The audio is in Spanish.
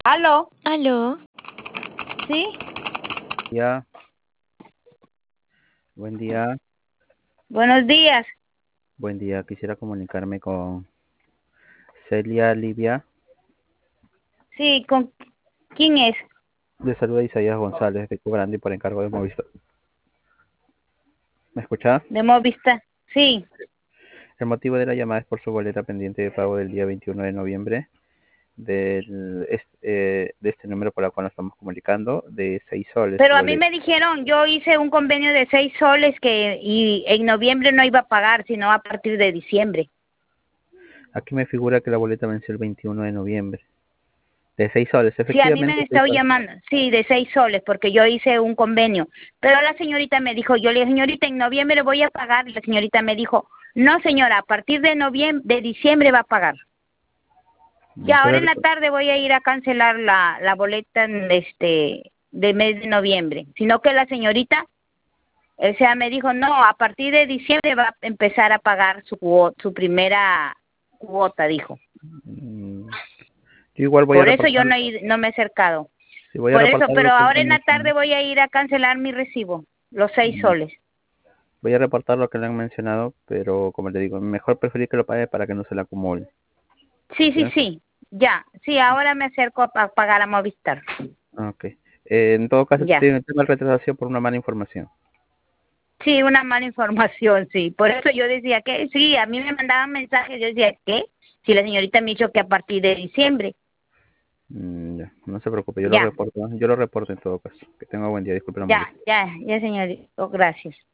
¿Aló? Aló, ¿Sí? Ya, buen día, Buenos días. buen día. Quisiera comunicarme con Celia Livia. Sí, ¿con quién es? Le saluda Isaías González de Cobrandi por encargo de Movistar. ¿Me escucha? De Movistar. Sí, El motivo de la llamada es por su boleta pendiente de pago del día 21 de noviembre de este número por el cual nos estamos comunicando, de 6 soles su pero a mí boleta. me dijeron, yo hice un convenio de 6 soles y en noviembre no iba a pagar, sino a partir de diciembre. Aquí me figura que la boleta venció el 21 de noviembre. De 6 soles, Sí, a mí me han efectivamente 6 estado soles. llamando, sí, de 6 soles, porque yo hice un convenio. Pero la señorita me dijo, yo le dije, señorita, en noviembre voy a pagar. Y la señorita me dijo, no, señora, a partir de de diciembre va a pagar. Ya, ¿Qué ahora en hora? la tarde voy a ir a cancelar la boleta de mes de noviembre. Sino que la señorita, o sea, me dijo, no, a partir de diciembre va a empezar a pagar su primera cuota, dijo. Mm, Yo igual voy a Por eso reportar, yo no me he acercado. si voy a Por eso, reportar lo pero que me ahora han en la tarde mencionado. voy a ir a cancelar mi recibo, los 6 soles. Voy a reportar lo que le han mencionado, pero como le digo, mejor preferir que lo pague para que no se le acumule. Sí, sí, ¿Ya? sí, ya. Sí, ahora me acerco a pagar a Movistar. Ok. En todo caso, Ya. tiene el tema de retrasación por una mala información. Sí, una mala información, sí. Por eso yo decía que sí, a mí me mandaban mensajes, yo decía, ¿qué? Si la señorita me dijo que a partir de diciembre. Ya, no se preocupe, yo lo Ya, reporto. Yo lo reporto en todo caso. Que tenga buen día, disculpe la ya, molestia. ya, ya, señorita. Gracias.